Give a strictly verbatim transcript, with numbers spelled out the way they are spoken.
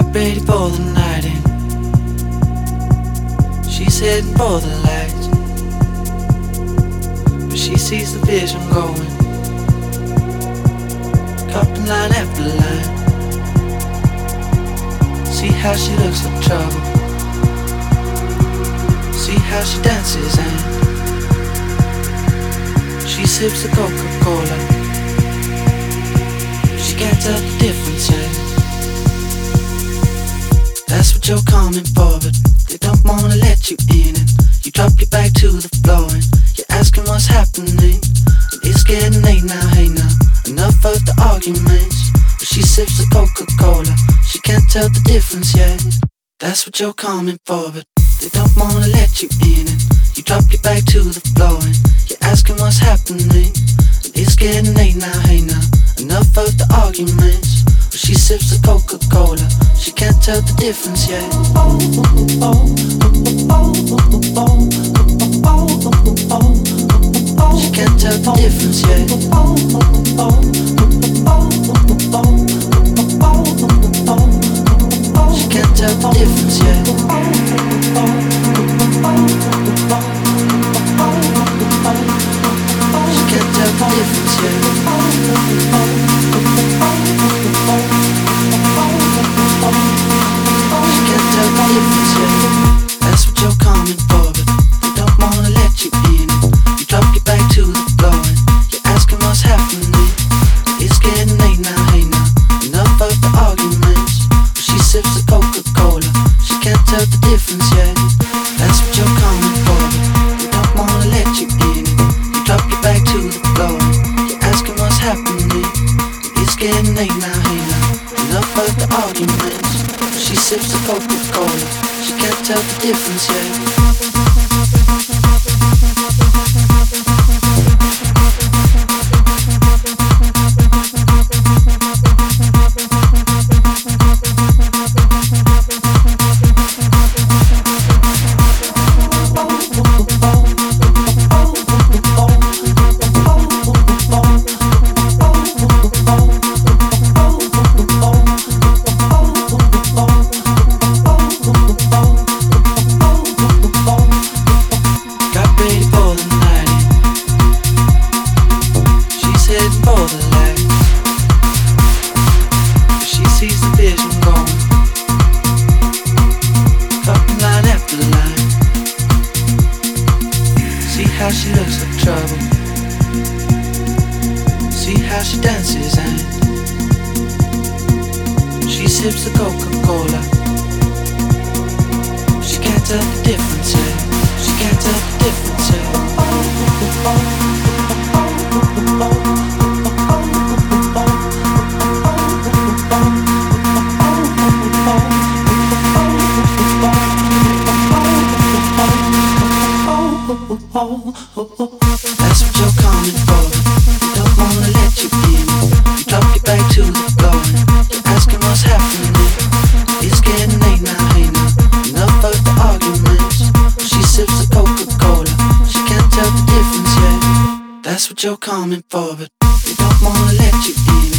Got ready for the night in. She's heading for the lights, but she sees the vision going, cupping line after line. See how she looks like trouble, see how she dances and she sips the Coca-Cola. She can't tell the difference yet. That's what you're coming for, but they don't wanna let you in. And you drop your back to the floor and you're asking what's happening. And it's getting late now, hey now, enough of the arguments. But she sips the Coca-Cola, she can't tell the difference yet. That's what you're coming for, but they don't wanna let you in. And you drop your back to the floor and you're asking what's happening. And it's getting late now, hey now, enough of the arguments. But she sips the Coca-Cola, she can't tell the difference yet. She can't tell the difference yet. She can't tell the difference yet. She can't tell the difference yet. She can't tell the difference yet. That's what you're coming for, but they don't wanna let you in. You drop your back to the floor and you're asking what's happening. It's getting late now, hey now, enough of the arguments. But she sips the Coca-Cola, she can't tell the difference yet. That's what you're coming for, but they don't wanna let you in. You drop your back to the floor and you're asking what's happening. It's getting late now, hey now, enough of the arguments. She sips the Coca-Cola, she can't tell the difference yet. How she looks like trouble, see how she dances and she sips the Coca-Cola. She can't tell the difference yet. She can't tell the difference yet. That's what you're coming for, they don't wanna let you in. You drop your back to the floor and you're asking what's happening. It's getting late now, hey now, enough of the arguments. She sips the Coca-Cola, she can't tell the difference yet. That's what you're coming for, but they don't wanna let you in.